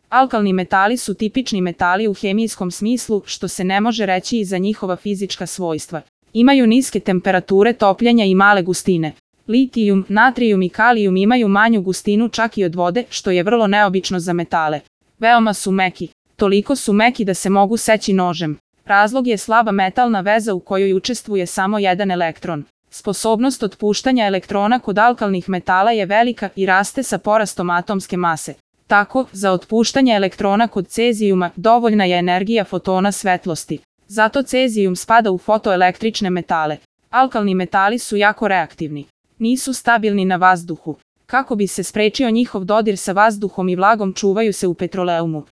Alkalni metali su tipični metali u hemijskom smislu, što se ne može reći i za njihova fizička svojstva. Imaju niske temperature topljenja i male gustine. Litijum, natrijum i kalijum imaju manju gustinu čak i od vode, što je vrlo neobično za metale. Veoma su meki. Toliko su meki da se mogu seći nožem. Razlog je slaba metalna veza u kojoj učestvuje samo jedan elektron. Sposobnost otpuštanja elektrona kod alkalnih metala je velika i raste sa porastom atomske mase. Tako, za otpuštanje elektrona kod cezijuma dovoljna je energija fotona svetlosti. Zato cezijum spada u fotoelektrične metale. Alkalni metali su jako reaktivni. Nisu stabilni na vazduhu. Kako bi se sprečio njihov dodir sa vazduhom i vlagom, čuvaju se u petroleumu.